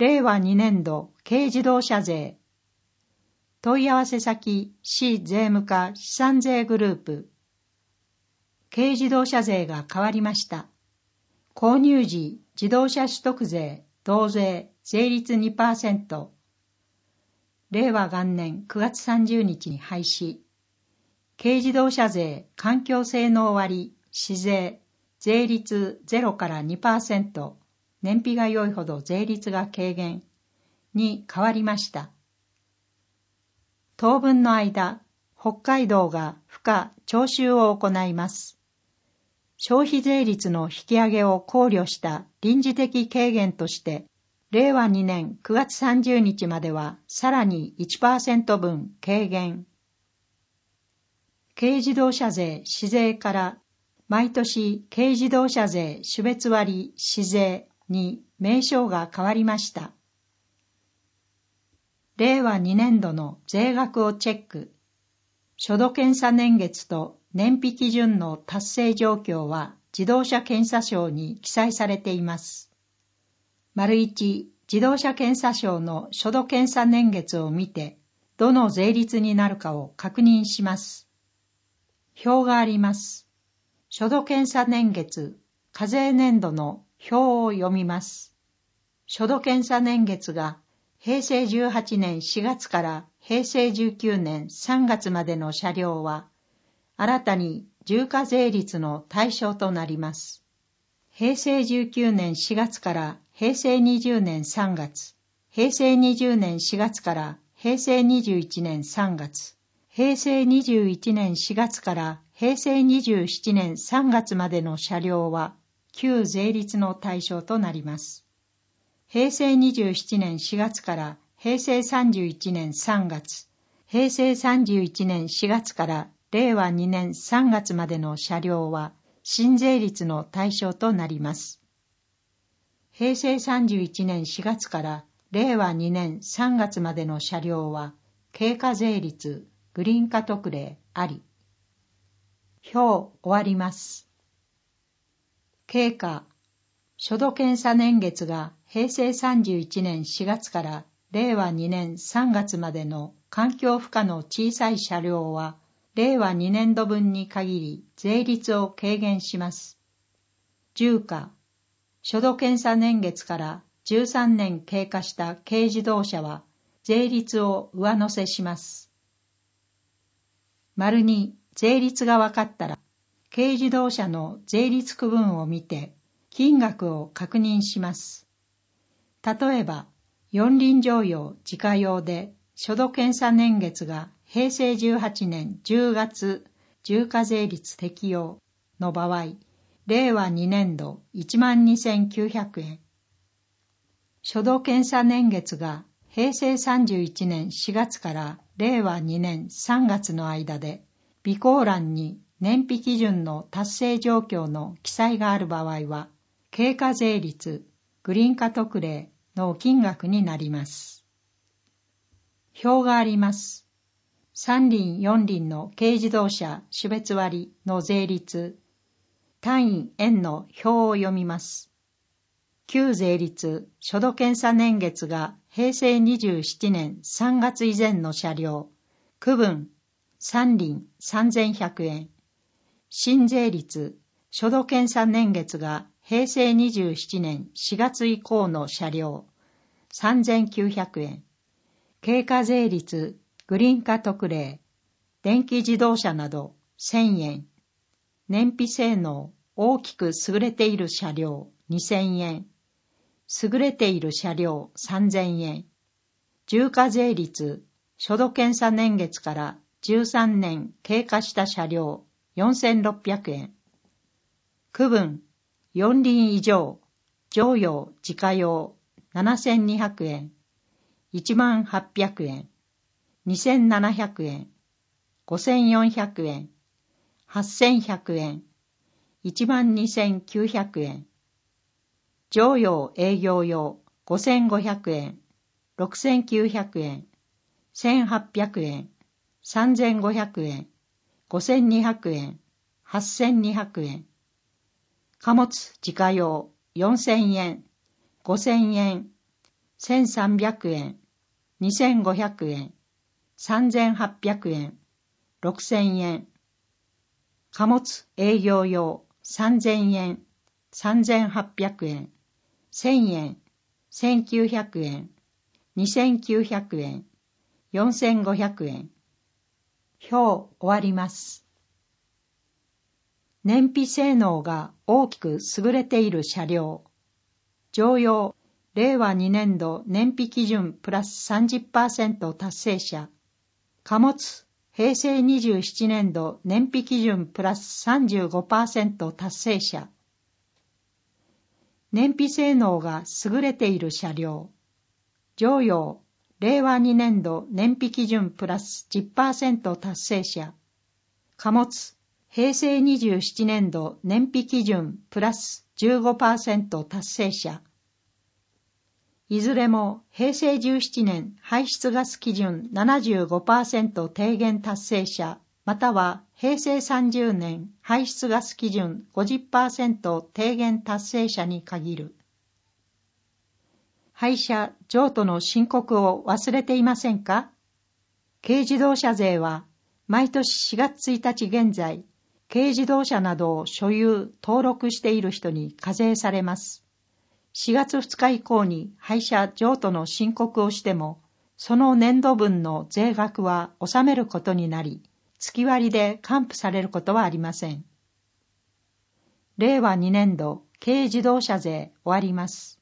令和2年度軽自動車税。問い合わせ先、市税務課資産税グループ。軽自動車税が変わりました。購入時、自動車取得税、同税、税率 2%。令和元年9月30日に廃止。軽自動車税、環境性能割、市税、税率0から 2%。燃費が良いほど税率が軽減に変わりました。当分の間、北海道が付加徴収を行います。消費税率の引き上げを考慮した臨時的軽減として、令和2年9月30日まではさらに 1% 分軽減。軽自動車税市税から毎年軽自動車税種別割市税に名称が変わりました。令和2年度の税額をチェック。初度検査年月と燃費基準の達成状況は自動車検査証に記載されています。1、自動車検査証の初度検査年月を見て、どの税率になるかを確認します。表があります。初度検査年月、課税年度の表を読みます。初度検査年月が平成18年4月から平成19年3月までの車両は、新たに重課税率の対象となります。平成19年4月から平成20年3月、平成20年4月から平成21年3月、平成21年4月から平成27年3月までの車両は、旧税率の対象となります。平成27年4月から平成31年3月、平成31年4月から令和2年3月までの車両は新税率の対象となります。平成31年4月から令和2年3月までの車両は軽課税率、グリーン化特例あり。表終わります。経過。初度検査年月が平成31年4月から令和2年3月までの環境負荷の小さい車両は、令和2年度分に限り税率を軽減します。重課。初度検査年月から13年経過した軽自動車は、税率を上乗せします。2、税率が分かったら、軽自動車の税率区分を見て、金額を確認します。例えば、四輪乗用自家用で初度検査年月が平成18年10月重課税率適用の場合、令和2年度 12,900 円。初度検査年月が平成31年4月から令和2年3月の間で、備考欄に燃費基準の達成状況の記載がある場合は、軽課税率、グリーン化特例の金額になります。表があります。3輪4輪の軽自動車種別割の税率、単位円の表を読みます。旧税率、初度検査年月が平成27年3月以前の車両、区分、3輪3100円。新税率、初度検査年月が平成27年4月以降の車両、3,900円。軽課税率、グリーン化特例、電気自動車など1,000円。燃費性能、大きく優れている車両、2,000円。優れている車両、3,000円。重課税率、初度検査年月から13年経過した車両、4,600円。区分、4輪以上、乗用、自家用、7,200円。18,800円。2,700円。5,400円。8,100円。12,900円。乗用営業用、5,500円。6,900円。1,800円。3,500円。5,200円。8,200円。貨物自家用、4,000円。5,000円。 1300円、2500円、3800円、6000円。貨物営業用3000円、3800円、1000円、1900円、2900円、4500円。表終わります。燃費性能が大きく優れている車両。常用、令和2年度燃費基準プラス 30% 達成者。貨物、平成27年度燃費基準プラス 35% 達成者。燃費性能が優れている車両。常用、令和2年度燃費基準プラス 10% 達成者。貨物、平成27年度燃費基準プラス 15% 達成者。いずれも平成17年排出ガス基準 75% 低減達成者、または平成30年排出ガス基準 50% 低減達成者に限る。廃車譲渡の申告を忘れていませんか？軽自動車税は毎年4月1日現在、軽自動車などを所有・登録している人に課税されます。4月2日以降に廃車譲渡の申告をしても、その年度分の税額は納めることになり、月割で還付されることはありません。令和2年度軽自動車税終わります。